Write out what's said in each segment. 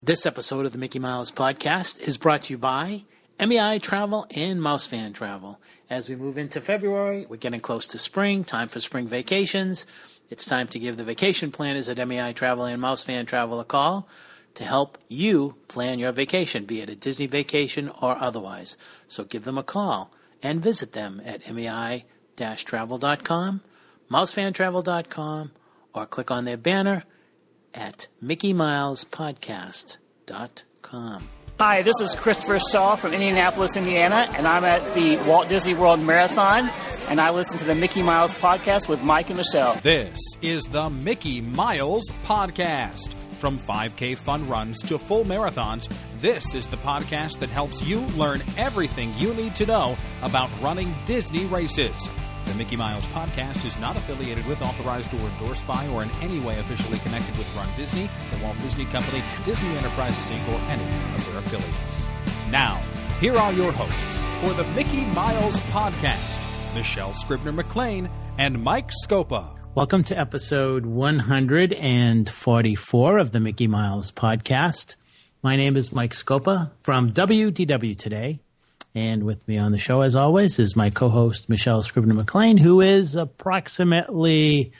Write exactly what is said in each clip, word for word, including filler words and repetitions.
This episode of the Mickey Miles Podcast is brought to you by M E I Travel and Mousefan Travel. As we move into February, we're getting close to spring, time for spring vacations. It's time to give the vacation planners at M E I Travel and Mousefan Travel a call to help you plan your vacation, be it a Disney vacation or otherwise. So give them a call and visit them at M E I travel dot com, mousefan travel dot com, or click on their banner at mickey miles podcast dot com. Hi, this is Christopher Shaw from Indianapolis, Indiana, and I'm at the Walt Disney World Marathon, and I listen to the Mickey Miles Podcast with Mike and Michelle. This is the Mickey Miles Podcast. From five K fun runs to full marathons, this is the podcast that helps you learn everything you need to know about running Disney races. The Mickey Miles Podcast is not affiliated with, authorized, or endorsed by, or in any way officially connected with Run Disney, the Walt Disney Company, Disney Enterprises, Incorporated, or any of their affiliates. Now, here are your hosts for the Mickey Miles Podcast, Michelle Scribner-McLean and Mike Scopa. Welcome to episode one hundred forty-four of the Mickey Miles Podcast. My name is Mike Scopa from W D W Today. And with me on the show, as always, is my co-host, Michelle Scribner-McLean, who is approximately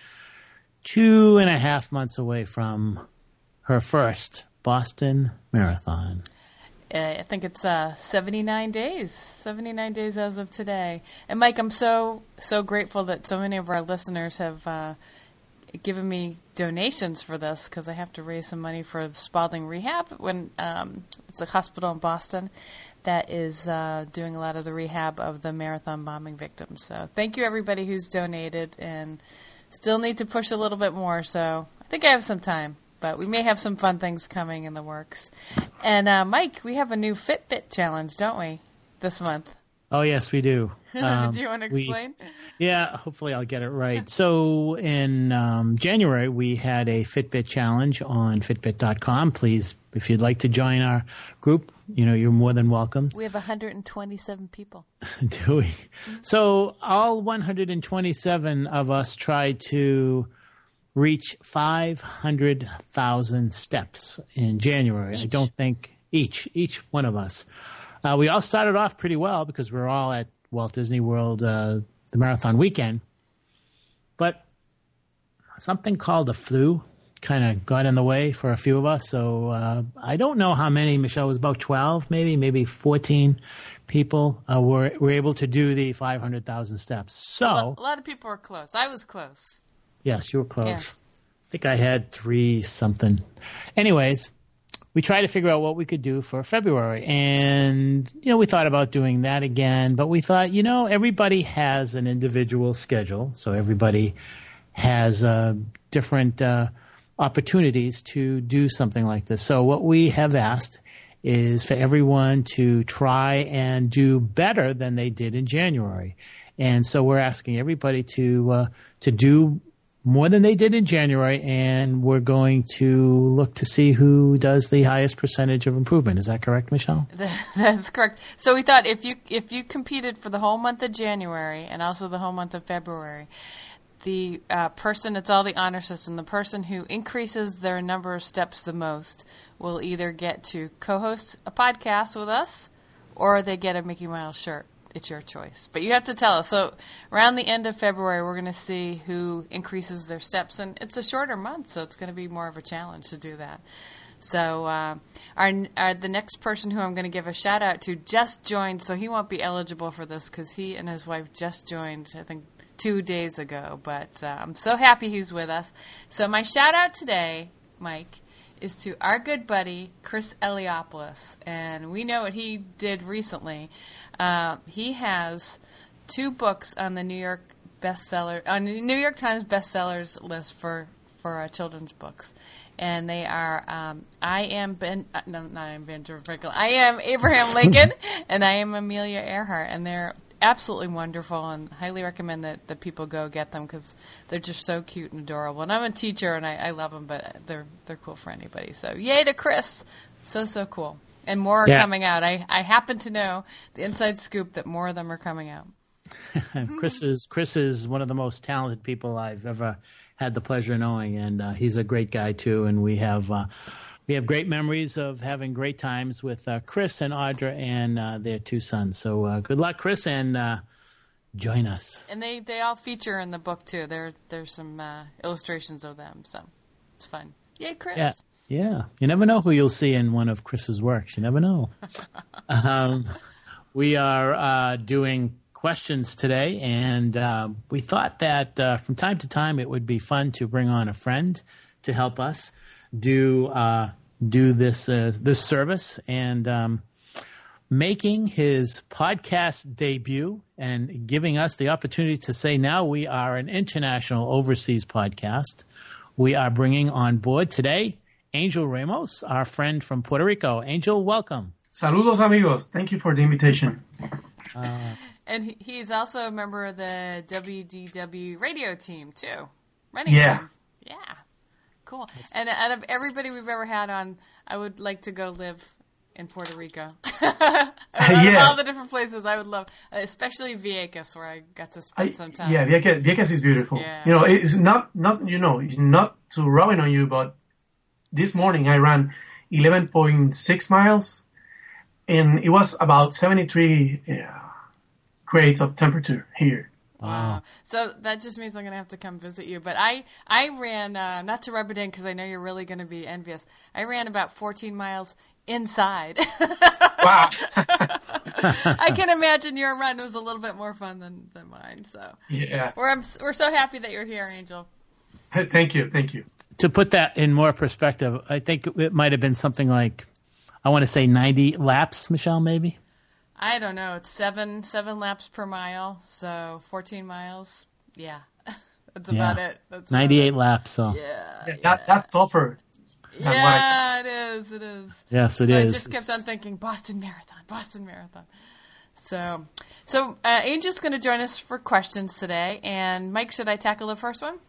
two and a half months away from her first Boston Marathon. Uh, I think it's uh, seventy-nine days, seventy-nine days as of today. And Mike, I'm so, so grateful that so many of our listeners have uh, given me donations for this, because I have to raise some money for the Spalding Rehab. When um, it's a hospital in Boston that is uh, doing a lot of the rehab of the marathon bombing victims. So thank you, everybody who's donated, and still need to push a little bit more. So I think I have some time, but we may have some fun things coming in the works. And uh, Mike, we have a new Fitbit challenge, don't we, this month? Oh, yes, we do. Um, do you want to explain? We, yeah, hopefully I'll get it right. So in um, January, we had a Fitbit challenge on fitbit dot com. Please, if you'd like to join our group, you know, you're more than welcome. We have one hundred twenty-seven people. Do we? So all one hundred twenty-seven of us tried to reach five hundred thousand steps in January. Each. I don't think each, each one of us. Uh, we all started off pretty well because we we're all at Walt Disney World, uh, the marathon weekend. But something called the flu kind of got in the way for a few of us. So uh, I don't know how many, Michelle, it was about twelve, maybe, maybe fourteen people uh, were, were able to do the five hundred thousand steps. So a lot, a lot of people were close. I was close. Yes, you were close. Yeah. I think I had three something. Anyways, we tried to figure out what we could do for February. And, you know, we thought about doing that again. But we thought, you know, everybody has an individual schedule. So everybody has uh, different uh, opportunities to do something like this. So what we have asked is for everyone to try and do better than they did in January. And so we're asking everybody to uh, to do more than they did in January, and we're going to look to see who does the highest percentage of improvement. Is that correct, Michelle? That's correct. So we thought if you if you competed for the whole month of January and also the whole month of February, the uh, person, it's all the honor system, the person who increases their number of steps the most will either get to co-host a podcast with us, or they get a Mickey Mouse shirt. It's your choice. But you have to tell us. So around the end of February, we're going to see who increases their steps. And it's a shorter month, so it's going to be more of a challenge to do that. So uh, our, our the next person who I'm going to give a shout-out to just joined, so he won't be eligible for this because he and his wife just joined, I think, two days ago. But uh, I'm so happy he's with us. So my shout-out today, Mike, is to our good buddy, Chris Eliopoulos. And we know what he did recently. Uh, he has two books on the New York bestseller, on the New York Times bestsellers list for, for uh, children's books. And they are um, I Am Ben, uh, no, not I Am Benjamin Franklin, I Am Abraham Lincoln, and I Am Amelia Earhart. And they're absolutely wonderful, and highly recommend that, that people go get them because they're just so cute and adorable. And I'm a teacher, and I, I love them, but they're they're cool for anybody. So yay to Chris. So, so cool. And more are yeah. coming out. I, I happen to know the inside scoop that more of them are coming out. Chris is Chris is one of the most talented people I've ever had the pleasure of knowing, and uh, he's a great guy too. And we have uh, we have great memories of having great times with uh, Chris and Audra and uh, their two sons. So uh, good luck, Chris, and uh, join us. And they, they all feature in the book, too. There, there's some uh, illustrations of them, so it's fun. Yay, Chris. Yeah. Yeah. You never know who you'll see in one of Chris's works. You never know. um, we are uh, doing questions today, and uh, we thought that uh, from time to time it would be fun to bring on a friend to help us do uh, do this uh, this service. And um, making his podcast debut and giving us the opportunity to say now we are an international overseas podcast, we are bringing on board today Angel Ramos, our friend from Puerto Rico. Angel, welcome. Saludos, amigos. Thank you for the invitation. Uh, and he, he's also a member of the W D W radio team, too. Running Yeah. team. Yeah. Cool. And out of everybody we've ever had on, I would like to go live in Puerto Rico. Out of Yeah. all the different places I would love, especially Vieques, where I got to spend I, some time. yeah, Vieques, Vieques is beautiful. Yeah. You know, it's not, not, you know, not to rub it on you, but this morning I ran eleven point six miles, and it was about seventy-three uh, grades of temperature here. Wow. So that just means I'm going to have to come visit you. But I, I ran, uh, not to rub it in because I know you're really going to be envious, I ran about fourteen miles inside. Wow. I can imagine your run was a little bit more fun than, than mine. So Yeah. we're, I'm, we're so happy that you're here, Angel. Thank you. Thank you. to put that in more perspective, I think it might have been something like, I want to say ninety laps, Michelle, maybe? I don't know. It's seven seven laps per mile, so fourteen miles. Yeah, that's Yeah. about it. That's about ninety-eight it. laps, so. Yeah, Yeah, that, that's tougher. than what I- yeah, it is. It is. Yes, it so is. I just kept It's- on thinking Boston Marathon, Boston Marathon. So, so uh, Angel's going to join us for questions today. And Mike, should I tackle the first one?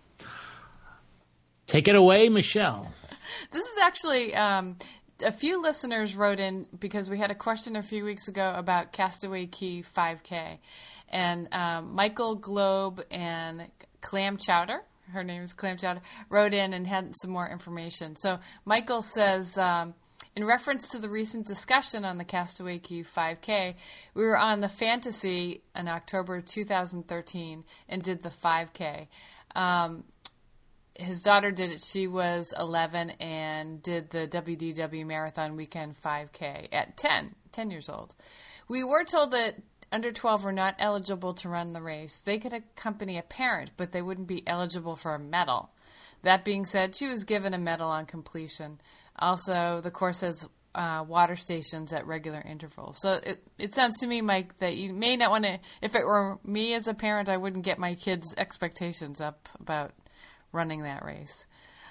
Take it away, Michelle. This is actually um, a few listeners wrote in because we had a question a few weeks ago about Castaway Key five K. And um, Michael Globe and Clam Chowder, her name is Clam Chowder, wrote in and had some more information. So Michael says, um, in reference to the recent discussion on the Castaway Key five K, we were on the Fantasy in October two thousand thirteen and did the five K. Um, his daughter did it. She was eleven and did the W D W Marathon Weekend five K at ten, ten years old. We were told that under twelve were not eligible to run the race. They could accompany a parent, but they wouldn't be eligible for a medal. That being said, she was given a medal on completion. Also, the course has uh, water stations at regular intervals. So it, it sounds to me, Mike, that you may not want to, if it were me as a parent, I wouldn't get my kids' expectations up about running that race.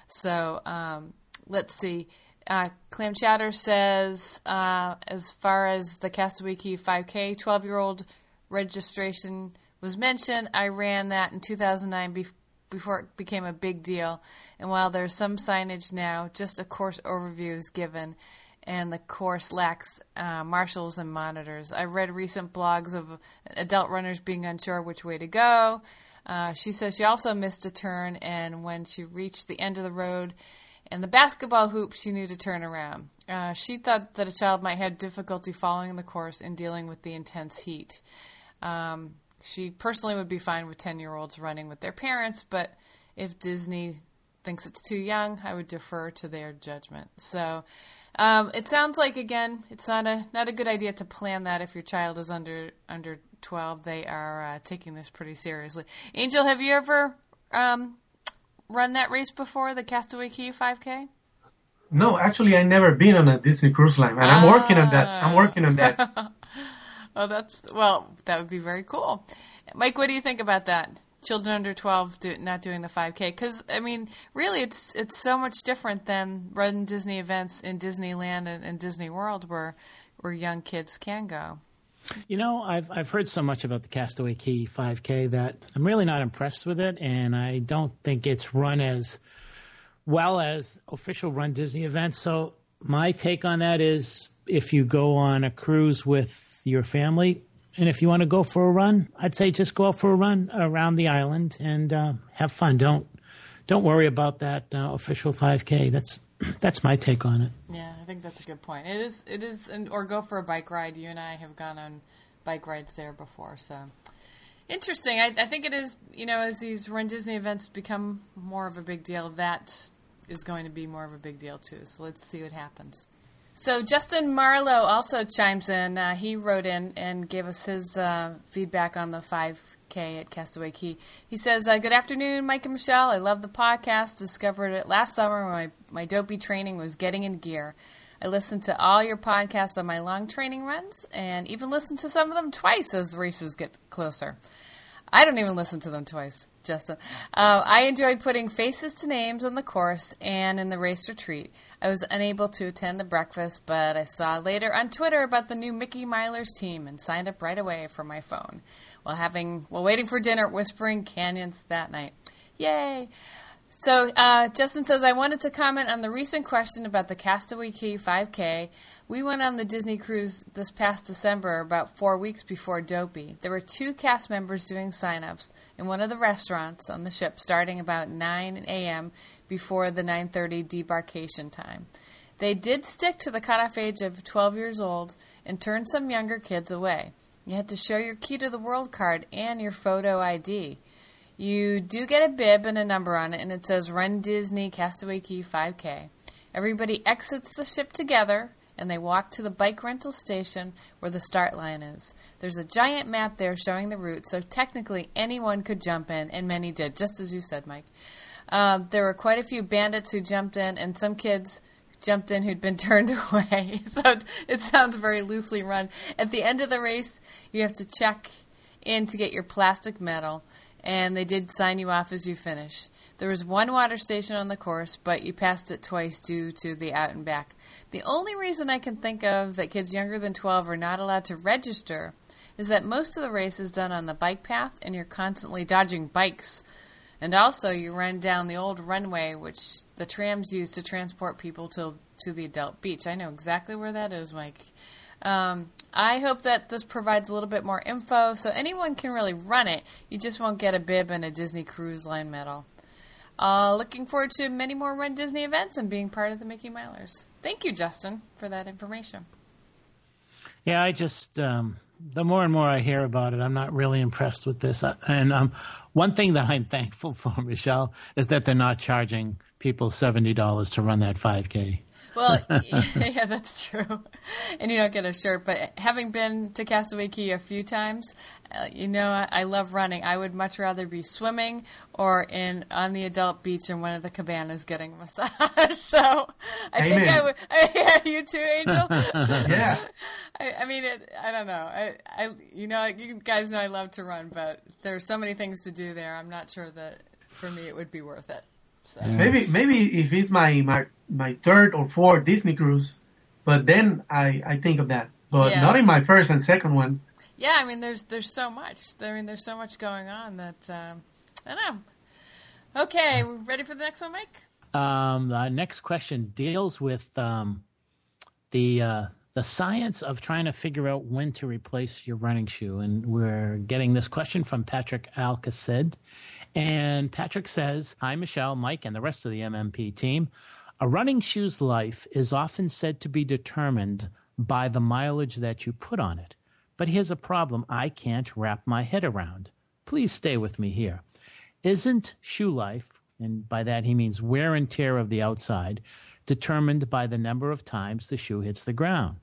So um, let's see. Uh, Clam Chowder says, uh, as far as the Castaway Key five K, twelve-year-old registration was mentioned. I ran that in two thousand nine bef- before it became a big deal. And while there's some signage now, just a course overview is given, and the course lacks uh, marshals and monitors. I read recent blogs of adult runners being unsure which way to go. Uh, she says she also missed a turn, and when she reached the end of the road and the basketball hoop, she knew to turn around. Uh, she thought that a child might have difficulty following the course and dealing with the intense heat. Um, she personally would be fine with ten-year-olds running with their parents, but if Disney thinks it's too young, I would defer to their judgment. So um, it sounds like, again, it's not a not a good idea to plan that if your child is under under twelve. They are uh, taking this pretty seriously. Angel, have you ever um, run that race before, the Castaway Key five K? No, actually, I never been on a Disney Cruise Line, and I'm working on that. I'm working on that. Oh, that's, well, that would be very cool. Mike, what do you think about that? Children under twelve do, not doing the five K? Because, I mean, really, it's it's so much different than running Disney events in Disneyland and, and Disney World where where young kids can go. You know, I've I've heard so much about the Castaway Key five K that I'm really not impressed with it, and I don't think it's run as well as official Run Disney events. So my take on that is, if you go on a cruise with your family, and if you want to go for a run, I'd say just go out for a run around the island and uh, have fun. Don't don't worry about that uh, official five K. That's That's my take on it. Yeah, I think that's a good point. It is, it is, an, or go for a bike ride. You and I have gone on bike rides there before, so interesting. I, I think it is, you know, as these Run Disney events become more of a big deal, that is going to be more of a big deal too. So let's see what happens. So Justin Marlowe also chimes in. Uh, he wrote in and gave us his uh, feedback on the five K at Castaway Cay. He says, uh, good afternoon, Mike and Michelle. I love the podcast. Discovered it last summer when my, my dopey training was getting in gear. I listened to all your podcasts on my long training runs and even listened to some of them twice as races get closer. I don't even listen to them twice, Justin. Uh, I enjoyed putting faces to names on the course and in the race retreat. I was unable to attend the breakfast, but I saw later on Twitter about the new Mickey Milers team and signed up right away from my phone while having while waiting for dinner at Whispering Canyons that night. Yay! So uh, Justin says, I wanted to comment on the recent question about the Castaway Cay five K. We went on the Disney cruise this past December, about four weeks before Dopey. There were two cast members doing sign-ups in one of the restaurants on the ship starting about nine a.m. before the nine thirty debarkation time. They did stick to the cutoff age of twelve years old and turned some younger kids away. You had to show your key to the world card and your photo I D. You do get a bib and a number on it, and it says Run Disney Castaway Cay five K. Everybody exits the ship together, and they walk to the bike rental station where the start line is. There's a giant map there showing the route, so technically anyone could jump in, and many did, just as you said, Mike. Uh, there were quite a few bandits who jumped in, and some kids jumped in who'd been turned away. So it, it sounds very loosely run. At the end of the race, you have to check in to get your plastic medal, and they did sign you off as you finish. There was one water station on the course, but you passed it twice due to the out and back. The only reason I can think of that kids younger than twelve are not allowed to register is that most of the race is done on the bike path, and you're constantly dodging bikes. And also, you run down the old runway, which the trams use to transport people to, to the adult beach. I know exactly where that is, Mike. Um, I hope that this provides a little bit more info, so anyone can really run it. You just won't get a bib and a Disney Cruise Line medal. Uh, looking forward to many more Run Disney events and being part of the Mickey Milers. Thank you, Justin, for that information. Yeah, I just, um, the more and more I hear about it, I'm not really impressed with this. And um, one thing that I'm thankful for, Michelle, is that they're not charging people seventy dollars to run that five K. Well, yeah, that's true. And you don't get a shirt. But having been to Castaway Cay a few times, uh, you know, I, I love running. I would much rather be swimming or in on the adult beach in one of the cabanas getting a massage. So I Amen. think I would. Yeah, you too, Angel. Yeah. I, I mean, it, I don't know. I, I, you know, you guys know I love to run, but there's so many things to do there. I'm not sure that for me it would be worth it. So. Maybe maybe if it's my, my my third or fourth Disney cruise, but then I, I think of that. But Yes. not in my first and second one. Yeah, I mean, there's there's so much. I mean, there's so much going on that um, I don't know. Okay, we ready for the next one, Mike? Um, the next question deals with um, the uh, the science of trying to figure out when to replace your running shoe, and we're getting this question from Patrick Alcacid. And Patrick says, "Hi, Michelle, Mike, and the rest of the M M P team. A running shoe's life is often said to be determined by the mileage that you put on it. But here's a problem I can't wrap my head around. Please stay with me here. Isn't shoe life, and by that he means wear and tear of the outside, determined by the number of times the shoe hits the ground?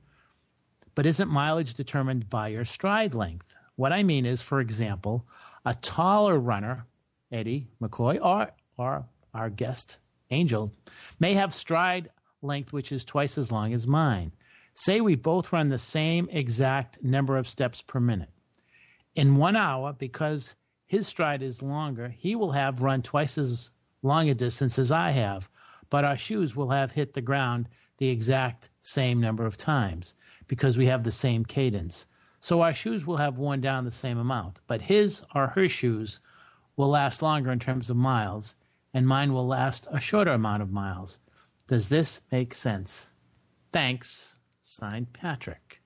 But isn't mileage determined by your stride length? What I mean is, for example, a taller runner, Eddie McCoy, or, or our guest, Angel, may have stride length which is twice as long as mine. Say we both run the same exact number of steps per minute. In one hour, because his stride is longer, he will have run twice as long a distance as I have, but our shoes will have hit the ground the exact same number of times because we have the same cadence. So our shoes will have worn down the same amount, but his or her shoes will last longer in terms of miles, and mine will last a shorter amount of miles. Does this make sense? Thanks." Signed, Patrick.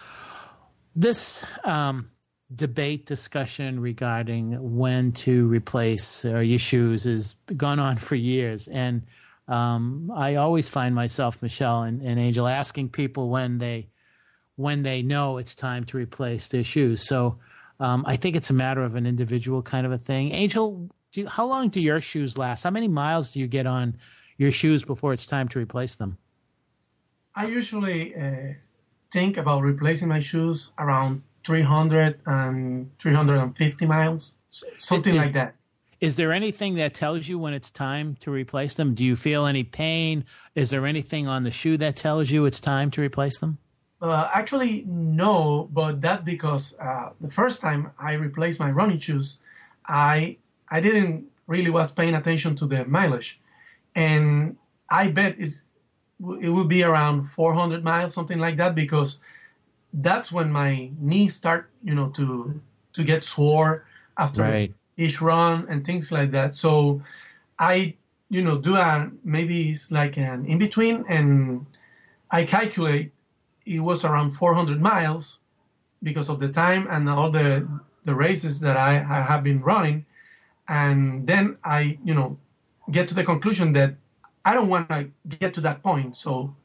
This um, debate discussion regarding when to replace uh, your shoes has gone on for years, and um, I always find myself, Michelle and, and Angel, asking people when they when they know it's time to replace their shoes. So um, I think it's a matter of an individual kind of a thing. Angel, do you, how long do your shoes last? How many miles do you get on your shoes before it's time to replace them? I usually uh, think about replacing my shoes around three hundred and three hundred fifty miles, something is, like that. Is there anything that tells you when it's time to replace them? Do you feel any pain? Is there anything on the shoe that tells you it's time to replace them? Uh, actually, no, but that's because uh, the first time I replaced my running shoes, I I didn't really was paying attention to the mileage, and I bet it's, it will be around four hundred miles, something like that, because that's when my knees start, you know, to to get sore after right. each run and things like that. So I, you know, do a maybe it's like an in between, and I calculate it was around four hundred miles because of the time and all the the races that I, I have been running, and then I, you know, get to the conclusion that I don't want to get to that point. So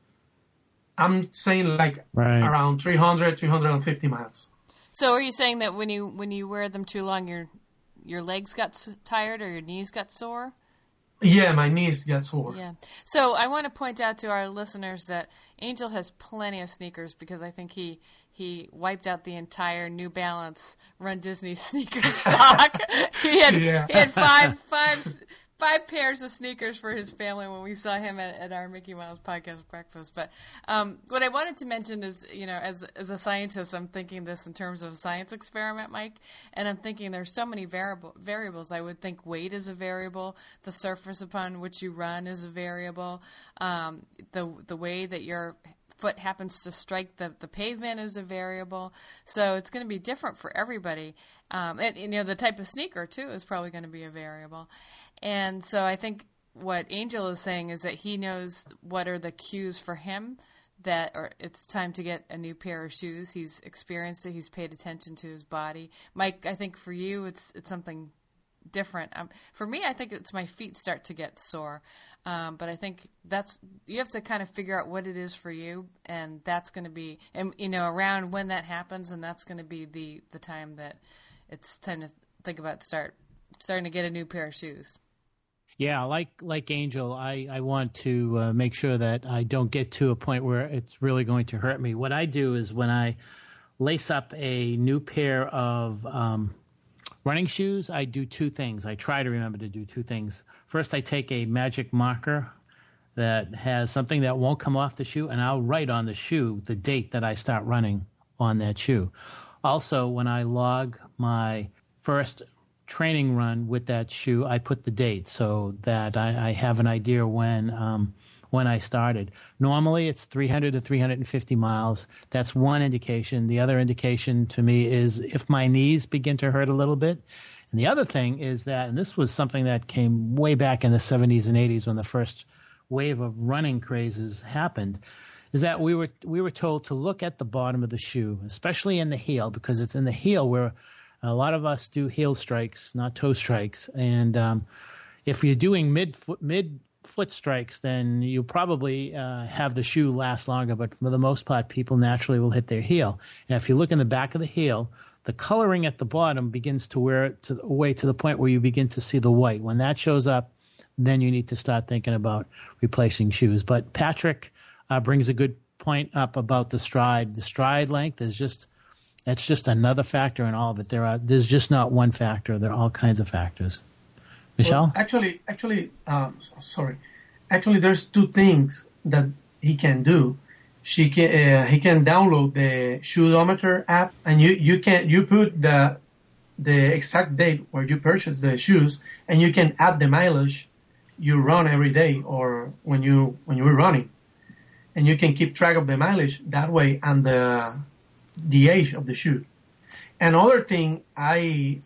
I'm saying like right. around three hundred, three hundred fifty miles. So are you saying that when you when you wear them too long, your your legs got tired or your knees got sore? Yeah, my knees get sore. Yeah. So I want to point out to our listeners that Angel has plenty of sneakers because I think he he wiped out the entire New Balance Run Disney sneaker stock. he had yeah. he had five five five pairs of sneakers for his family when we saw him at, at our Mickey Mouse podcast breakfast. But um, what I wanted to mention is, you know, as as a scientist, I'm thinking this in terms of a science experiment, Mike, and I'm thinking there's so many variable variables. I would think weight is a variable, the surface upon which you run is a variable, um, the the way that your foot happens to strike the, the pavement is a variable. So it's going to be different for everybody. Um, and, you know, the type of sneaker, too, is probably going to be a variable. And so I think what Angel is saying is that he knows what are the cues for him that or it's time to get a new pair of shoes. He's experienced it. He's paid attention to his body. Mike, I think for you it's it's something different. Um, for me, I think it's my feet start to get sore. Um, but I think that's you have to kind of figure out what it is for you, and that's going to be, and you know, around when that happens, and that's going to be the, the time that it's time to think about start starting to get a new pair of shoes. Yeah, like like Angel, I, I want to uh, make sure that I don't get to a point where it's really going to hurt me. What I do is when I lace up a new pair of um, running shoes, I do two things. I try to remember to do two things. First, I take a magic marker that has something that won't come off the shoe, and I'll write on the shoe the date that I start running on that shoe. Also, when I log my first training run with that shoe, I put the date so that I, I have an idea when um, when I started. Normally, it's three hundred to three hundred fifty miles. That's one indication. The other indication to me is if my knees begin to hurt a little bit. And the other thing is that, and this was something that came way back in the seventies and eighties when the first wave of running crazes happened, is that we were we were told to look at the bottom of the shoe, especially in the heel, because it's in the heel where a lot of us do heel strikes, not toe strikes. And um, if you're doing mid foot, mid foot strikes, then you probably uh, have the shoe last longer. But for the most part, people naturally will hit their heel. And if you look in the back of the heel, the coloring at the bottom begins to wear it to, away to the point where you begin to see the white. When that shows up, then you need to start thinking about replacing shoes. But Patrick uh, brings a good point up about the stride. The stride length is just that's just another factor in all of it. There are there's just not one factor. There are all kinds of factors. Michelle? Well, actually, actually, um, sorry. Actually, there's two things that he can do. She can uh, he can download the Shoedometer app, and you, you can you put the the exact date where you purchase the shoes, and you can add the mileage you run every day or when you when you're running, and you can keep track of the mileage that way and the the age of the shoe. Another thing I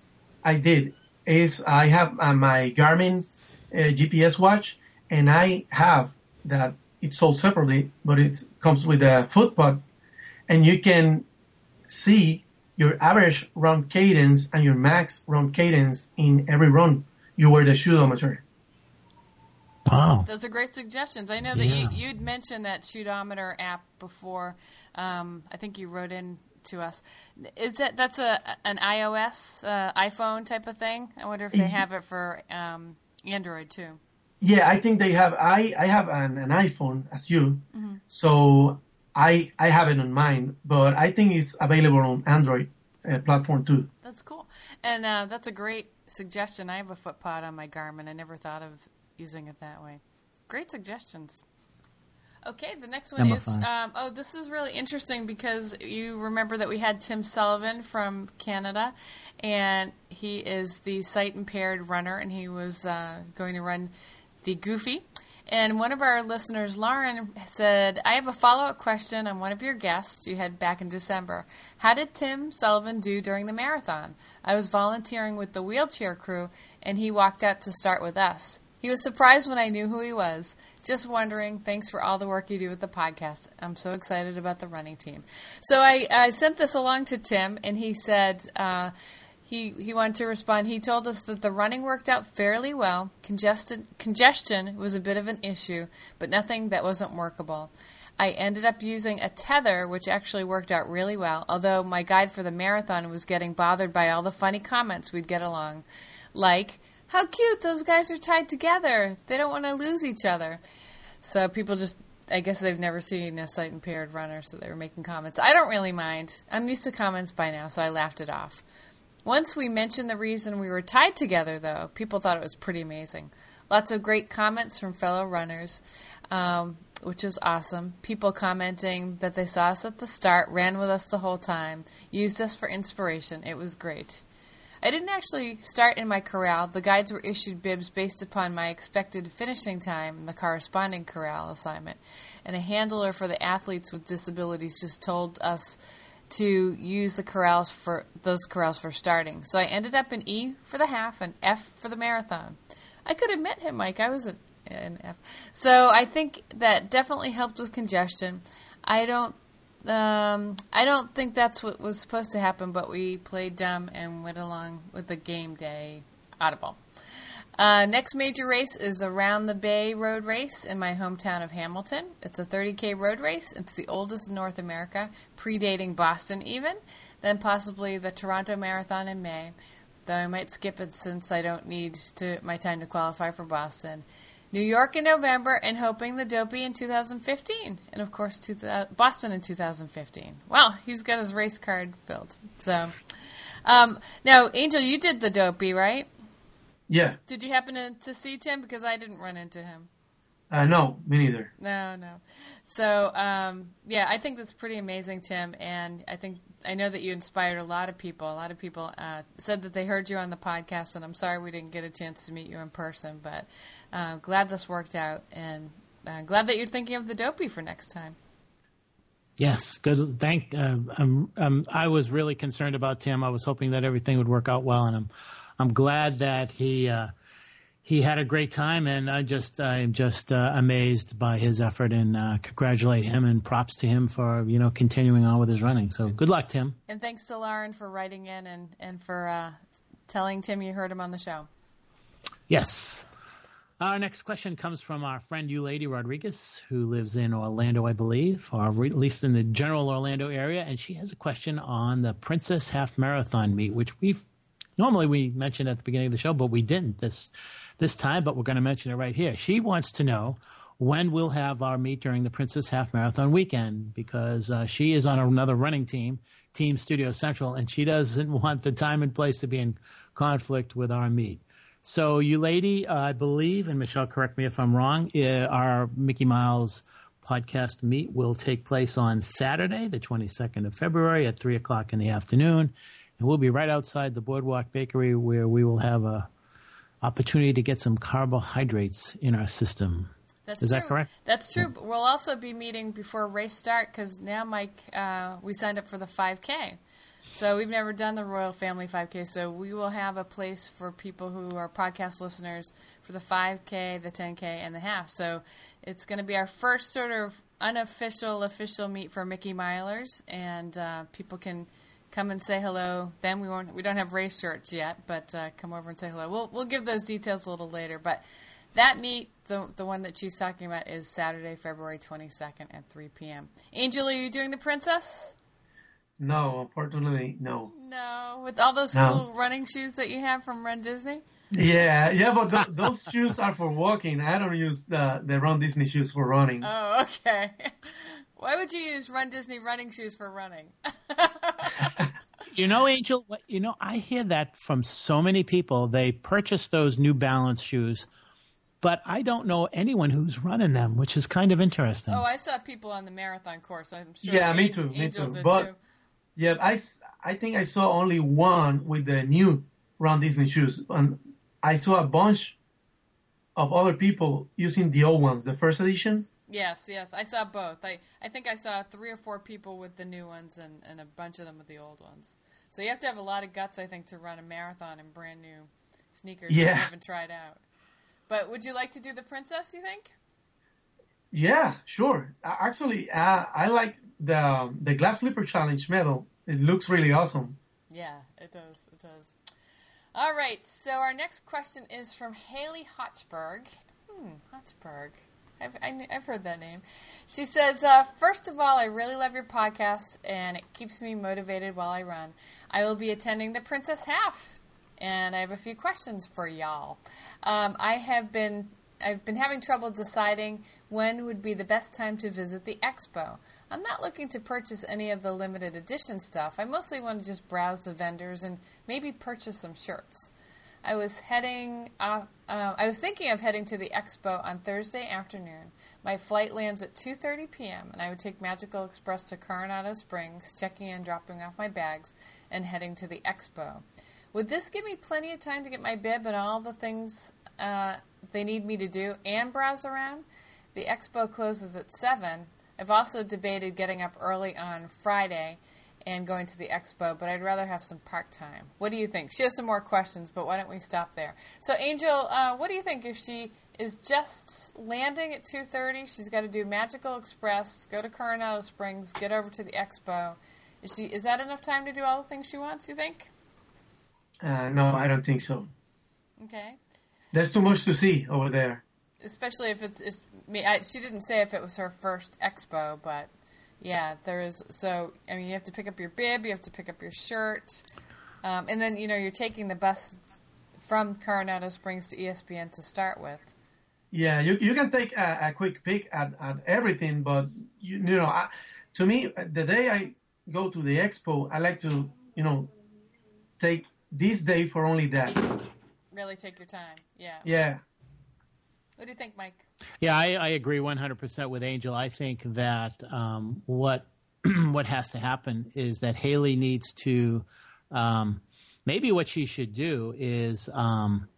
I did is I have uh, my Garmin uh, G P S watch, and I have that. It's sold separately, but it comes with a foot pod, and you can see your average run cadence and your max run cadence in every run you wear the Shoedometer. Wow. Those are great suggestions. I know that Yeah. you, you'd mentioned that Shootometer app before. Um, I think you wrote in to us. Is that that's a an iOS, uh, iPhone type of thing? I wonder if they have it for um, Android too. Yeah, I think they have. I, I have an, an iPhone as you, mm-hmm. so I I have it on mine, but I think it's available on Android uh, platform too. That's cool, and uh, that's a great suggestion. I have a FootPod on my Garmin. I never thought of using it that way. Great suggestions. Okay, the next one Number is, um, oh, this is really interesting because you remember that we had Tim Sullivan from Canada, and he is the sight-impaired runner, and he was uh, going to run the Goofy. And one of our listeners, Lauren, said, I have a follow-up question on one of your guests you had back in December. How did Tim Sullivan do during the marathon? I was volunteering with the wheelchair crew, and he walked out to start with us. He was surprised when I knew who he was. Just wondering, thanks for all the work you do with the podcast. I'm so excited about the running team. So I, I sent this along to Tim, and he said uh, he he wanted to respond. He told us that the running worked out fairly well. Congested, congestion was a bit of an issue, but nothing that wasn't workable. I ended up using a tether, which actually worked out really well, although my guide for the marathon was getting bothered by all the funny comments we'd get along, like, how cute, those guys are tied together. They don't want to lose each other. So people just, I guess they've never seen a sight-impaired runner, so they were making comments. I don't really mind. I'm used to comments by now, so I laughed it off. Once we mentioned the reason we were tied together, though, people thought it was pretty amazing. Lots of great comments from fellow runners, um, which was awesome. People commenting that they saw us at the start, ran with us the whole time, used us for inspiration. It was great. I didn't actually start in my corral. The guides were issued bibs based upon my expected finishing time and the corresponding corral assignment. And a handler for the athletes with disabilities just told us to use the corrals for those corrals for starting. So I ended up in E for the half and F for the marathon. I could have met him, Mike. I was an F. So I think that definitely helped with congestion. I don't Um, I don't think that's what was supposed to happen, but we played dumb and went along with the game day audible. Uh, next major race is Around the Bay Road Race in my hometown of Hamilton. It's a thirty K road race. It's the oldest in North America, predating Boston even, then possibly the Toronto Marathon in May, though I might skip it since I don't need to my time to qualify for Boston. New York in November, and hoping the Dopey in two thousand fifteen. And, of course, two thousand, Boston in two thousand fifteen. Well, he's got his race card filled. So, um, now, Angel, you did the Dopey, right? Yeah. Did you happen to, to see Tim? Because I didn't run into him. Uh, no, me neither. No, no. So, um, yeah, I think that's pretty amazing, Tim. And I think I know that you inspired a lot of people. A lot of people uh, said that they heard you on the podcast, and I'm sorry we didn't get a chance to meet you in person. But uh, glad this worked out, and uh, glad that you're thinking of the Dopey for next time. Yes, good. Thank. Uh, um, um, I was really concerned about Tim. I was hoping that everything would work out well, and I'm, I'm glad that he uh, he had a great time. And I just, I'm just uh, amazed by his effort, and uh, congratulate him and props to him for you know continuing on with his running. So good luck, Tim. And thanks to Lauren for writing in and and for uh, telling Tim you heard him on the show. Yes. Our next question comes from our friend Eulady Rodriguez, who lives in Orlando, I believe, or at least in the general Orlando area, and she has a question on the Princess Half Marathon meet, which we've normally we mentioned at the beginning of the show, but we didn't this this time. But we're going to mention it right here. She wants to know when we'll have our meet during the Princess Half Marathon weekend, because uh, she is on another running team, Team Studio Central, and she doesn't want the time and place to be in conflict with our meet. So, you lady, uh, I believe, and Michelle, correct me if I'm wrong, uh, our Mickey Miles podcast meet will take place on Saturday, the twenty-second of February at three o'clock in the afternoon. And we'll be right outside the Boardwalk Bakery, where we will have a opportunity to get some carbohydrates in our system. That's Is true. that correct? That's true. But we'll also be meeting before race start, because now, Mike, uh, we signed up for the five K. So we've never done the Royal Family five K, so we will have a place for people who are podcast listeners for the five K, the ten K, and the half. So it's going to be our first sort of unofficial, official meet for Mickey Milers, and uh, people can come and say hello. Then we won't. We don't have race shirts yet, but uh, come over and say hello. We'll we'll give those details a little later. But that meet, the the one that she's talking about is Saturday, February twenty-second at three p.m. Angel, are you doing the Princess? No, unfortunately, no. No, with all those No. cool running shoes that you have from Run Disney? Yeah, yeah, but th- those shoes are for walking. I don't use the the Run Disney shoes for running. Oh, okay. Why would you use Run Disney running shoes for running? You know, Angel, what- you know, I hear that from so many people. They purchase those New Balance shoes, but I don't know anyone who's running them, which is kind of interesting. Oh, I saw people on the marathon course. I'm sure. Yeah, me Angel- too, me Angel too. did But too. yeah, I, s- I think I saw only one with the new Run Disney shoes, and I saw a bunch of other people using the old ones, the first edition. Yes, yes, I saw both. I, I think I saw three or four people with the new ones and, and a bunch of them with the old ones. So you have to have a lot of guts, I think, to run a marathon in brand new sneakers Yeah. you haven't tried out. But would you like to do the Princess, you think? Yeah, sure. Uh, Actually, uh, I like the the Glass Slipper Challenge medal. It looks really awesome. Yeah, it does. It does. All right. So our next question is from Haley Hotchberg. Hmm, Hotchberg. I've I, I've heard that name. She says, uh, first of all, I really love your podcast, and it keeps me motivated while I run. I will be attending the Princess Half, and I have a few questions for y'all. Um, I have been. I've been having trouble deciding when would be the best time to visit the expo. I'm not looking to purchase any of the limited edition stuff. I mostly want to just browse the vendors and maybe purchase some shirts. I was heading. Uh, uh, I was thinking of heading to the expo on Thursday afternoon. My flight lands at two thirty p.m. and I would take Magical Express to Coronado Springs, checking in, dropping off my bags, and heading to the expo. Would this give me plenty of time to get my bib and all the things uh, they need me to do and browse around? The expo closes at seven. I've also debated getting up early on Friday and going to the expo, but I'd rather have some park time. What do you think? She has some more questions, but why don't we stop there? So, Angel, uh, what do you think if she is just landing at two thirty? She's got to do Magical Express, go to Coronado Springs, get over to the expo. Is she? Is that enough time to do all the things she wants, you think? Uh, no, I don't think so. Okay. There's too much to see over there. Especially if it's, it's me. I, she didn't say if it was her first expo, but yeah, there is. So I mean, you have to pick up your bib, you have to pick up your shirt, um, and then you know you're taking the bus from Coronado Springs to E S P N to start with. Yeah, you you can take a, a quick peek at, at everything, but you, you know, I, to me, the day I go to the expo, I like to you know take this day for only that. Really take your time. Yeah. Yeah. What do you think, Mike? Yeah, I, I agree one hundred percent with Angel. I think that um, what what has to happen is that Haley needs to um, maybe what she should do is um,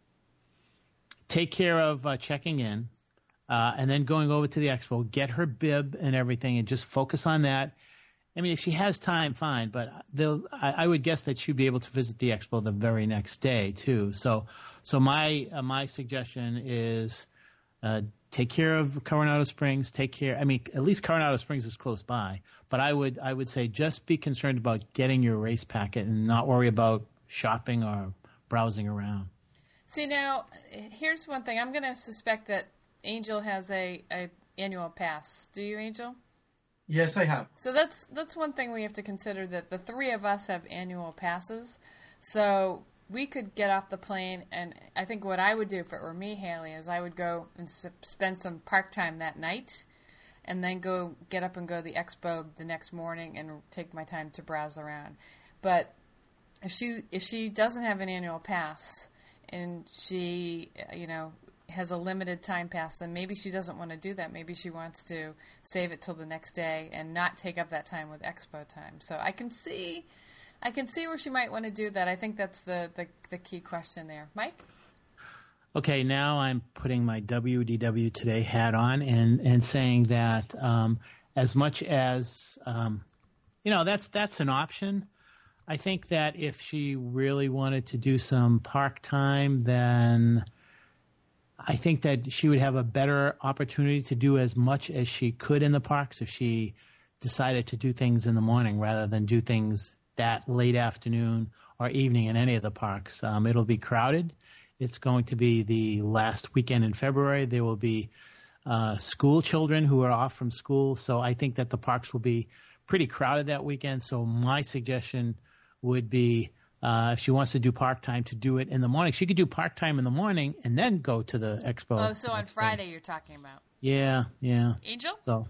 take care of uh, checking in uh, and then going over to the expo, get her bib and everything, and just focus on that. I mean, if she has time, fine, but they'll, I, I would guess that she'd be able to visit the expo the very next day too. So, so my uh, my suggestion is. Uh, take care of Coronado Springs. Take care. I mean, at least Coronado Springs is close by. But I would, I would say, just be concerned about getting your race packet and not worry about shopping or browsing around. See, now here's one thing. I'm going to suspect that Angel has a, a annual pass. Do you, Angel? Yes, I have. So that's that's one thing we have to consider, that the three of us have annual passes. So we could get off the plane, and I think what I would do if it were me, Haley, is I would go and s- spend some park time that night and then go get up and go to the expo the next morning and take my time to browse around. But if she if she doesn't have an annual pass and she, you know, has a limited time pass, then maybe she doesn't want to do that. Maybe she wants to save it till the next day and not take up that time with expo time. So I can see... I can see where she might want to do that. I think that's the, the, the key question there. Mike? Okay, now I'm putting my W D W Today hat on and, and saying that um, as much as, um, you know, that's that's an option. I think that if she really wanted to do some park time, then I think that she would have a better opportunity to do as much as she could in the parks if she decided to do things in the morning rather than do things that late afternoon or evening in any of the parks. Um, it'll be crowded, It's going to be the last weekend in February. There will be uh, school children who are off from school. So I think that the parks will be pretty crowded that weekend. So my suggestion would be uh, if she wants to do park time, to do it in the morning. She could do park time in the morning and then go to the expo. Oh, so on Friday day. You're talking about. Yeah, yeah. Angel? So.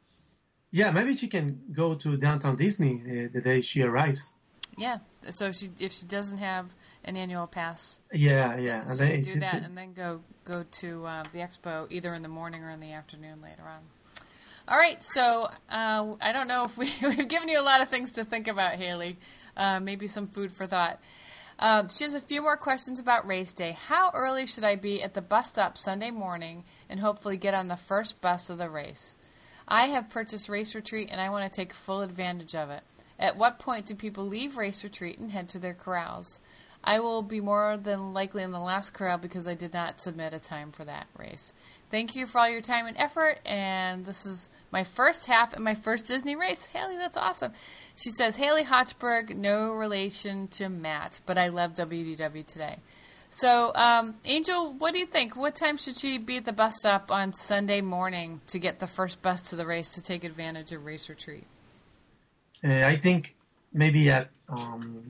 Yeah, maybe she can go to Downtown Disney uh, the day she arrives. Yeah, so if she if she doesn't have an annual pass, yeah, yeah, she and can then, do that and then go go to uh, the expo either in the morning or in the afternoon later on. All right, so uh, I don't know if we, we've given you a lot of things to think about, Haley. Uh, maybe some food for thought. Um, she has a few more questions about race day. How early should I be at the bus stop Sunday morning and hopefully get on the first bus of the race? I have purchased Race Retreat and I want to take full advantage of it. At what point do people leave Race Retreat and head to their corrals? I will be more than likely in the last corral because I did not submit a time for that race. Thank you for all your time and effort, and this is my first half and my first Disney race. Haley, that's awesome. She says, Haley Hochberg, no relation to Matt, but I love W D W today. So, um, Angel, what do you think? What time should she be at the bus stop on Sunday morning to get the first bus to the race to take advantage of Race Retreat? Uh, I think maybe at um,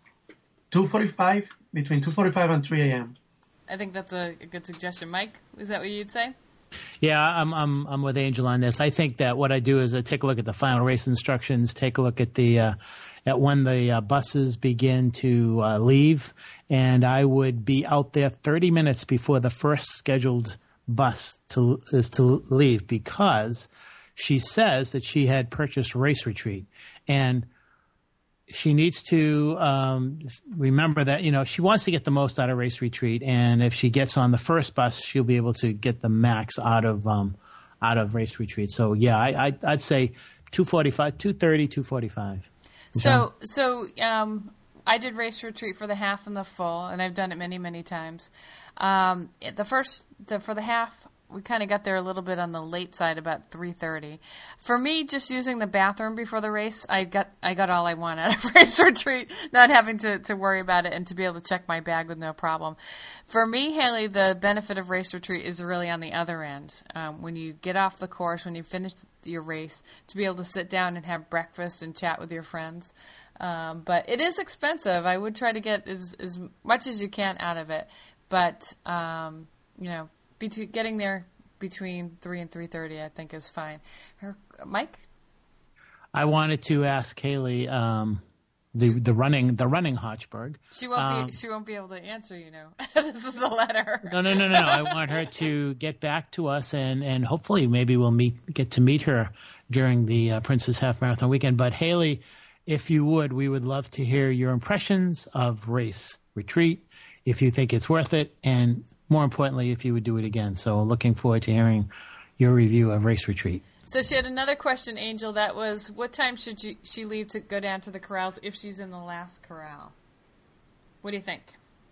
two forty-five, between two forty-five and three a.m. I think that's a, a good suggestion. Mike, is that what you'd say? Yeah, I'm I'm I'm with Angel on this. I think that what I do is I take a look at the final race instructions, take a look at the uh, at when the uh, buses begin to uh, leave, and I would be out there thirty minutes before the first scheduled bus to is to leave, because she says that she had purchased Race Retreat, and she needs to um, remember that, you know, she wants to get the most out of Race Retreat, and if she gets on the first bus, she'll be able to get the max out of um, out of Race Retreat. So yeah, I, I, I'd say two forty-five, two thirty, two forty-five. So so um, I did Race Retreat for the half and the full, and I've done it many many times. Um, the first the for the half, we kind of got there a little bit on the late side, about three thirty. For me, just using the bathroom before the race, I got I got all I want out of Race Retreat, not having to, to worry about it and to be able to check my bag with no problem. For me, Haley, the benefit of Race Retreat is really on the other end. Um, when you get off the course, when you finish your race, to be able to sit down and have breakfast and chat with your friends. Um, but it is expensive. I would try to get as, as much as you can out of it. But, um, you know, between getting there between three and three thirty, I think is fine. Her, Mike, I wanted to ask Haley, um, the the running the running Hochberg. She won't um, be she won't be able to answer. You know, this is a letter. No, no, no, no. I want her to get back to us, and, and hopefully maybe we'll meet get to meet her during the uh, Princess Half Marathon weekend. But Haley, if you would, we would love to hear your impressions of Race Retreat, if you think it's worth it, and more importantly, if you would do it again. So looking forward to hearing your review of Race Retreat. So she had another question, Angel, that was, what time should she, she leave to go down to the corrals if she's in the last corral? What do you think?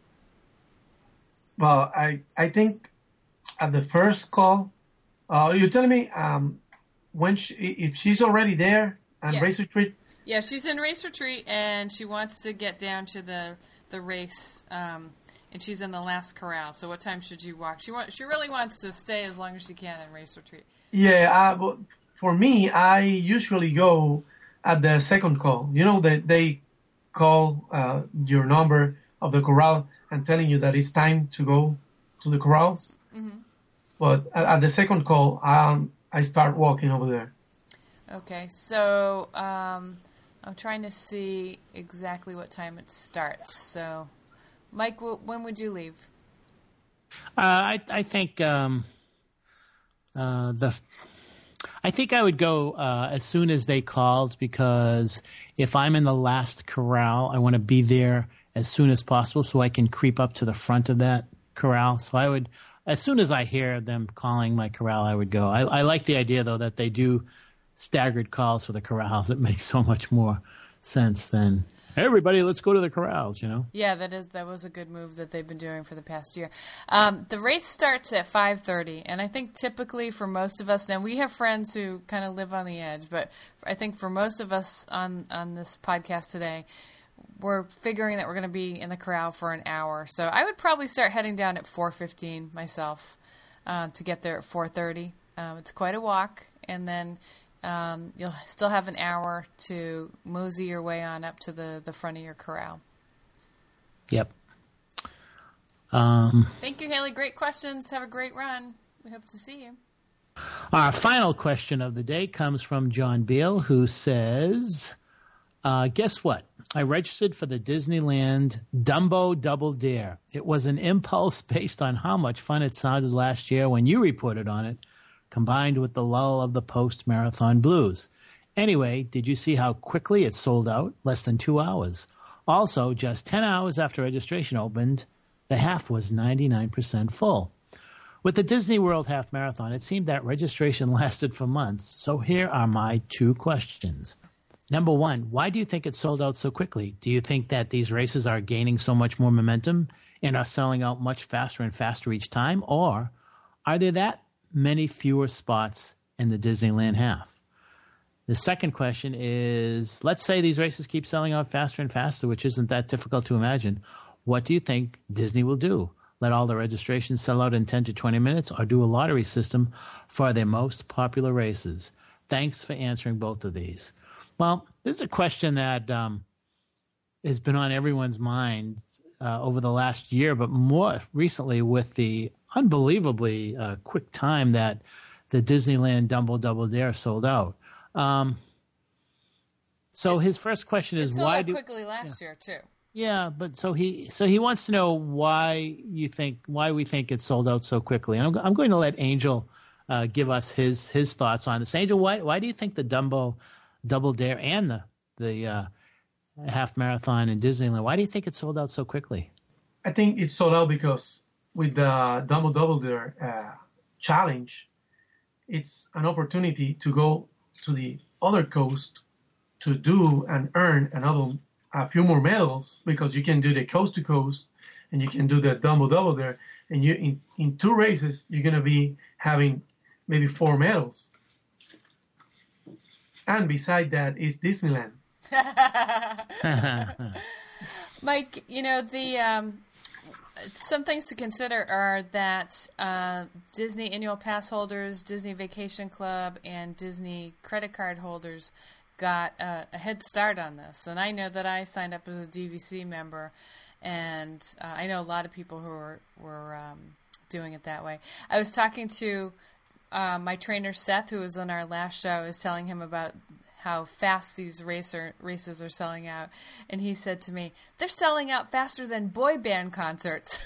Well, I I think at the first call, uh, you're telling me um, when she, if she's already there on Yeah. Race Retreat? Yeah, she's in Race Retreat, and she wants to get down to the, the race, um, and she's in the last corral. So what time should you walk? She want, she really wants to stay as long as she can in Race Retreat. Yeah, uh, well, for me, I usually go at the second call. You know, that they call uh, your number of the corral and telling you that it's time to go to the corrals. Mm-hmm. But at, at the second call, um, I start walking over there. Okay, so um, I'm trying to see exactly what time it starts. So, Mike, w- when would you leave? Uh, I I think um, uh, the I think I would go uh, as soon as they called, because if I'm in the last corral, I want to be there as soon as possible so I can creep up to the front of that corral. So I would, as soon as I hear them calling my corral, I would go. I, I like the idea, though, that they do staggered calls for the corrals. It makes so much more sense than, hey, everybody, let's go to the corrals, you know? Yeah, that is that was a good move that they've been doing for the past year. Um, the race starts at five thirty, and I think typically for most of us, now we have friends who kind of live on the edge, but I think for most of us on, on this podcast today, we're figuring that we're going to be in the corral for an hour. So I would probably start heading down at four fifteen myself uh, to get there at four thirty. Um, it's quite a walk, and then um, you'll still have an hour to mosey your way on up to the, the front of your corral. Yep. Um, Thank you, Haley. Great questions. Have a great run. We hope to see you. Our final question of the day comes from John Beal, who says, uh, guess what? I registered for the Disneyland Dumbo Double Dare. It was an impulse based on how much fun it sounded last year when you reported on it, combined with the lull of the post-marathon blues. Anyway, did you see how quickly it sold out? Less than two hours. Also, just ten hours after registration opened, the half was ninety-nine percent full. With the Disney World Half Marathon, it seemed that registration lasted for months. So here are my two questions. Number one, why do you think it sold out so quickly? Do you think that these races are gaining so much more momentum and are selling out much faster and faster each time? Or are there that many fewer spots in the Disneyland Half? The second question is, let's say these races keep selling out faster and faster, which isn't that difficult to imagine. What do you think Disney will do? Let all the registrations sell out in ten to twenty minutes, or do a lottery system for their most popular races? Thanks for answering both of these. Well, this is a question that um, has been on everyone's mind uh, over the last year, but more recently with the unbelievably uh, quick time that the Disneyland Dumbo Double Dare sold out. Um, so his first question is, it sold why out do quickly last yeah. year too? Yeah, but so he so he wants to know why you think why we think it sold out so quickly, and I'm I'm going to let Angel uh, give us his his thoughts on this. Angel, why why do you think the Dumbo Double Dare and the the uh, half marathon in Disneyland, why do you think it sold out so quickly? I think it sold out because with the Dumbo Double Dare uh, challenge, it's an opportunity to go to the other coast to do and earn another. A few more medals, because you can do the coast to coast and you can do the Dumbo Double Dare, and you in, in two races you're gonna be having maybe four medals. And beside that is Disneyland. Mike, you know, the um, some things to consider are that uh, Disney annual pass holders, Disney Vacation Club, and Disney credit card holders got a, a head start on this. And I know that I signed up as a D V C member, and uh, I know a lot of people who were, were um, doing it that way. I was talking to uh, my trainer, Seth, who was on our last show. I was telling him about how fast these racer races are selling out, and he said to me, they're selling out faster than boy band concerts.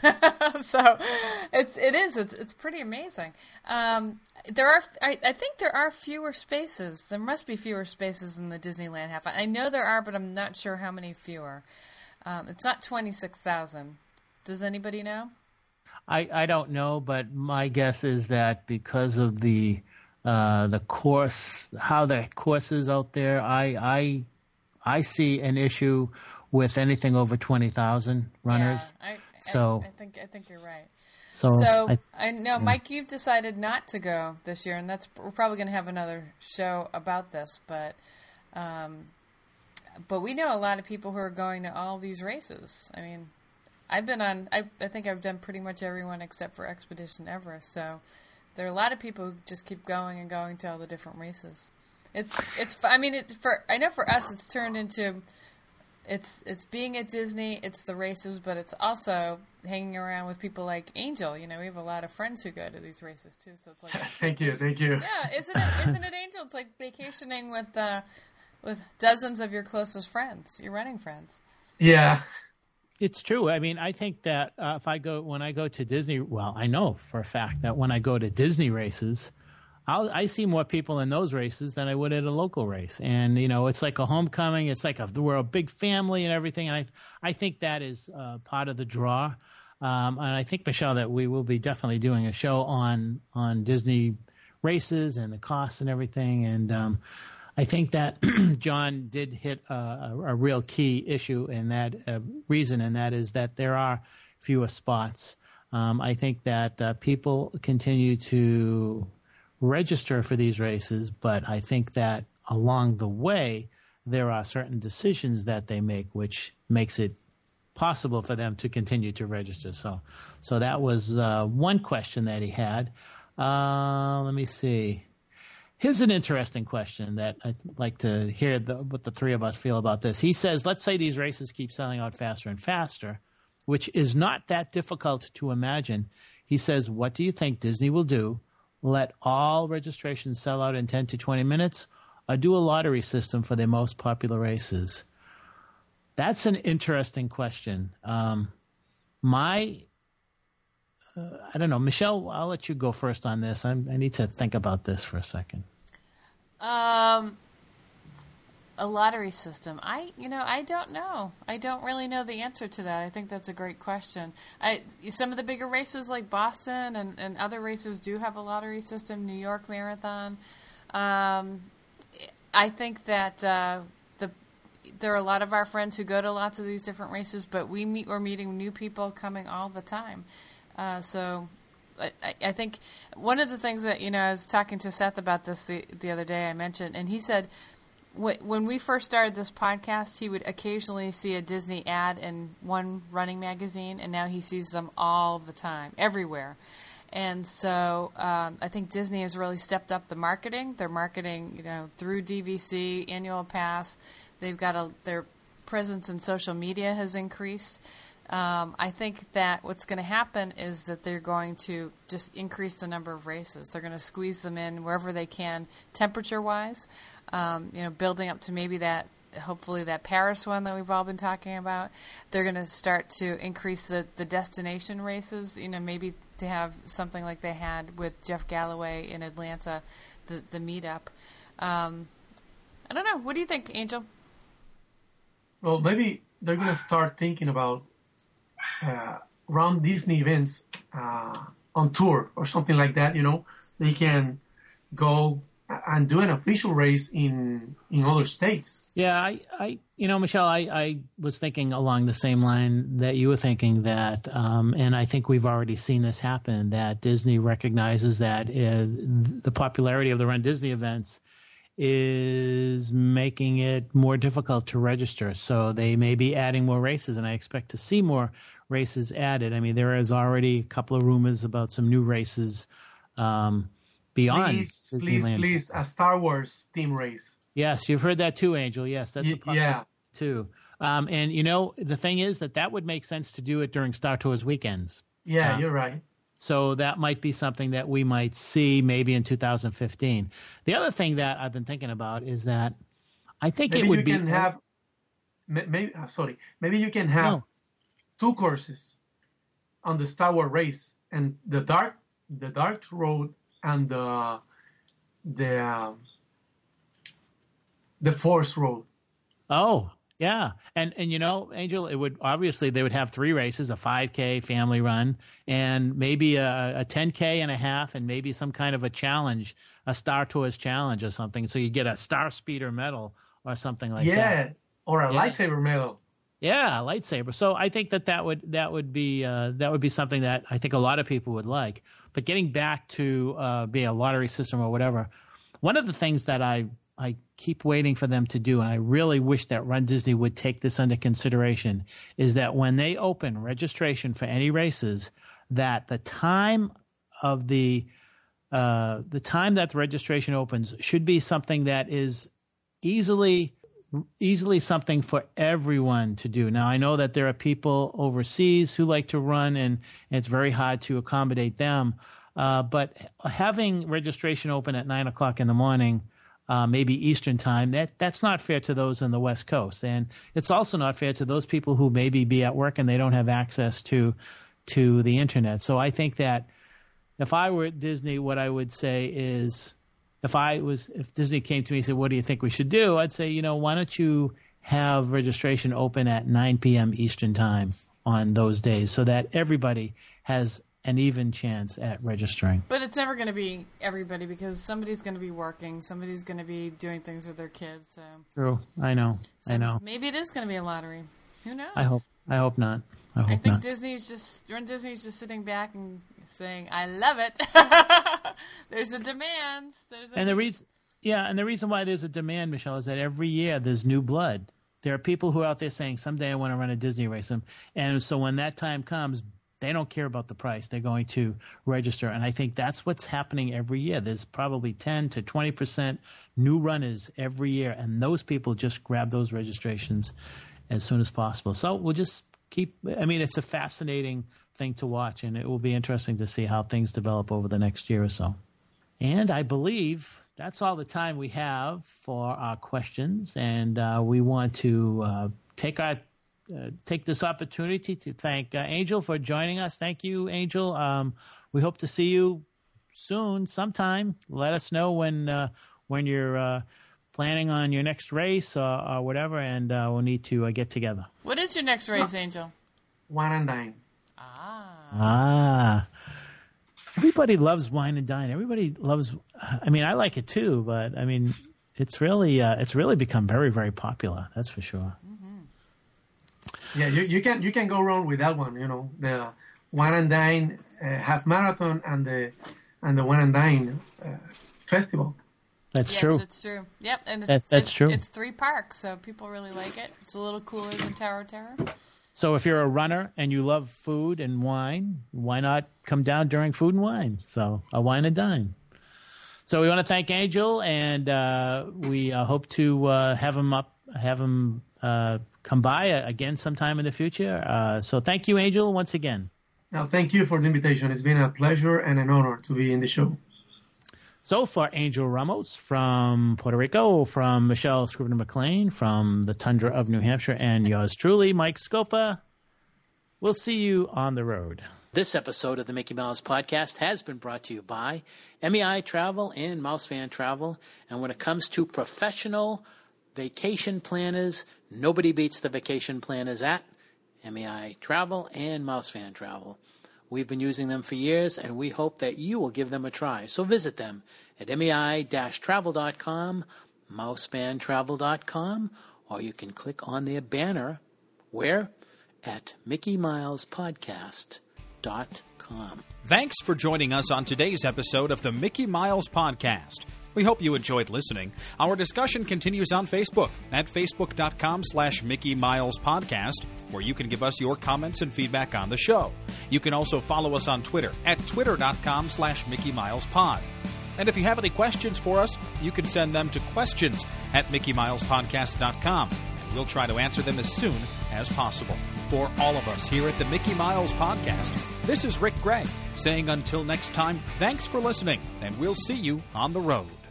So it's it is it's it's pretty amazing. Um, there are I, I think there are fewer spaces. There must be fewer spaces in the Disneyland half. I know there are, but I'm not sure how many fewer. Um, it's not twenty-six thousand. Does anybody know? I I don't know, but my guess is that because of the Uh, the course, how the course is out there, I I I see an issue with anything over twenty thousand runners. Yeah, I, so I, I think I think you're right. So, so I, I know, yeah. Mike, you've decided not to go this year, and that's we're probably going to have another show about this. But um, but we know a lot of people who are going to all these races. I mean, I've been on. I I think I've done pretty much every one except for Expedition Everest. So. There are a lot of people who just keep going and going to all the different races. It's it's. I mean, it, for I know for us, it's turned into, it's it's being at Disney. It's the races, but it's also hanging around with people like Angel. You know, we have a lot of friends who go to these races too. So it's like thank you, thank you. Yeah, isn't it? Isn't it, Angel? It's like vacationing with uh, with dozens of your closest friends, your running friends. Yeah. It's true. I mean, I think that uh, if I go when I go to Disney, well, I know for a fact that when I go to Disney races, I'll, I see more people in those races than I would at a local race. And you know, it's like a homecoming. It's like a, we're a big family and everything. And I I think that is uh, part of the draw. Um, and I think, Michelle, that we will be definitely doing a show on on Disney races and the costs and everything. And um, I think that John did hit a, a, a real key issue in that uh, reason, and that is that there are fewer spots. Um, I think that uh, people continue to register for these races, but I think that along the way there are certain decisions that they make which makes it possible for them to continue to register. So, so that was uh, one question that he had. Uh, let me see. Here's an interesting question that I'd like to hear the, what the three of us feel about this. He says, let's say these races keep selling out faster and faster, which is not that difficult to imagine. He says, what do you think Disney will do? Let all registrations sell out in ten to twenty minutes, or do a lottery system for their most popular races? That's an interesting question. Um, my, uh, I don't know, Michelle, I'll let you go first on this. I'm, I need to think about this for a second. Um, a lottery system. I, you know, I don't know. I don't really know the answer to that. I think that's a great question. I, some of the bigger races like Boston and, and other races do have a lottery system. New York Marathon. Um, I think that uh, the there are a lot of our friends who go to lots of these different races, but we meet we're meeting new people coming all the time. Uh, so. I, I think one of the things that, you know, I was talking to Seth about this the, the other day, I mentioned, and he said wh- when we first started this podcast, he would occasionally see a Disney ad in one running magazine, and now he sees them all the time, everywhere. And so um, I think Disney has really stepped up the marketing. They're marketing, you know, through D V C, annual pass. They've got a, their presence in social media has increased. Um, I think that what's going to happen is that they're going to just increase the number of races. They're going to squeeze them in wherever they can, temperature-wise. Um, you know, building up to maybe that, hopefully that Paris one that we've all been talking about. They're going to start to increase the, the destination races. You know, maybe to have something like they had with Jeff Galloway in Atlanta, the the meetup. Um, I don't know. What do you think, Angel? Well, maybe they're going to start thinking about Uh, run Disney events uh, on tour or something like that. You know, they can go and do an official race in in other states. Yeah, I, I you know, Michelle, I, I was thinking along the same line that you were thinking that, um, and I think we've already seen this happen, that Disney recognizes that uh, the popularity of the Run Disney events is making it more difficult to register. So they may be adding more races, and I expect to see more races added. I mean, there is already a couple of rumors about some new races um, beyond please, Disneyland. Please, please, a Star Wars theme race. Yes, you've heard that too, Angel. Yes, that's y- a possibility yeah. too. Um, and, you know, the thing is that that would make sense to do it during Star Tours weekends. Yeah, uh, you're right. So that might be something that we might see maybe in two thousand fifteen. The other thing that I've been thinking about is that I think maybe it would you be... can have, maybe, sorry, maybe you can have No. two courses on the Star Wars race, and the dark, the dark road and the the um, the Force road. Oh, yeah. And, and you know, Angel, it would obviously they would have three races, a five K family run and maybe a, a ten K and a half and maybe some kind of a challenge, a Star Tours challenge or something. So you get a Star Speeder medal or something like yeah, that. Yeah, or a Yeah. lightsaber medal. Yeah, lightsaber. So I think that that would that would be uh, that would be something that I think a lot of people would like. But getting back to uh, be a lottery system or whatever, one of the things that I I keep waiting for them to do, and I really wish that Run Disney would take this under consideration, is that when they open registration for any races, that the time of the uh, the time that the registration opens should be something that is easily easily something for everyone to do. Now, I know that there are people overseas who like to run, and, and it's very hard to accommodate them. Uh, but having registration open at nine o'clock in the morning, uh, maybe Eastern time, that that's not fair to those on the West Coast. And it's also not fair to those people who maybe be at work and they don't have access to to the internet. So I think that if I were at Disney, what I would say is, if I was, if Disney came to me and said, what do you think we should do? I'd say, you know, why don't you have registration open at nine p.m. Eastern time on those days so that everybody has an even chance at registering. But it's never going to be everybody because somebody's going to be working, somebody's going to be doing things with their kids. So. True. I know. So I know. Maybe it is going to be a lottery. Who knows? I hope. I hope not. I hope I think not. Disney's just Run Disney's just sitting back and saying, "I love it." There's a demand. There's a And the reason, Yeah, and the reason why there's a demand, Michelle, is that every year there's new blood. There are people who are out there saying, someday I want to run a Disney race. And so when that time comes, they don't care about the price. They're going to register. And I think that's what's happening every year. There's probably ten to twenty percent new runners every year. And those people just grab those registrations as soon as possible. So we'll just keep – I mean, it's a fascinating thing to watch. And it will be interesting to see how things develop over the next year or so. And I believe – that's all the time we have for our questions, and uh, we want to uh, take our uh, take this opportunity to thank uh, Angel for joining us. Thank you, Angel. Um, we hope to see you soon, sometime. Let us know when uh, when you're uh, planning on your next race or, or whatever, and uh, we'll need to uh, get together. What is your next race, Angel? Wine and Dine. Ah. Ah. Everybody loves Wine and Dine. Everybody loves. I mean, I like it too, but I mean, it's really uh, it's really become very, very popular. That's for sure. Mm-hmm. Yeah, you, you can you can go wrong with that one. You know, the Wine and Dine uh, half marathon and the and the Wine and Dine uh, festival. That's yes, true. Yes, it's true. Yep, and it's, that, that's it's, true. It's three parks, so people really like it. It's a little cooler than Tower of Terror. So if you're a runner and you love food and wine, why not come down during Food and Wine? So a Wine and Dine. So we want to thank Angel, and uh, we uh, hope to uh, have him up, have him uh, come by again sometime in the future. Uh, so thank you, Angel, once again. Now, thank you for the invitation. It's been a pleasure and an honor to be in the show. So for Angel Ramos from Puerto Rico, from Michelle Scrivener-McLean, from the Tundra of New Hampshire, and yours truly, Mike Scopa, we'll see you on the road. This episode of the Mickey Mouse Podcast has been brought to you by M E I Travel and Mouse Fan Travel. And when it comes to professional vacation planners, nobody beats the vacation planners at M E I Travel and Mouse Fan Travel. We've been using them for years, and we hope that you will give them a try. So visit them at M E I travel dot com, mouse fan travel dot com, or you can click on their banner, where? At Mickey Miles Podcast dot com. Thanks for joining us on today's episode of the Mickey Miles Podcast. We hope you enjoyed listening. Our discussion continues on Facebook at facebook.com slash Mickey Miles Podcast, where you can give us your comments and feedback on the show. You can also follow us on Twitter at twitter.com slash Mickey Miles Pod. And if you have any questions for us, you can send them to questions at Mickey Miles Podcast dot com. We'll try to answer them as soon as possible. For all of us here at the Mickey Miles Podcast, this is Rick Gray saying until next time, thanks for listening, and we'll see you on the road.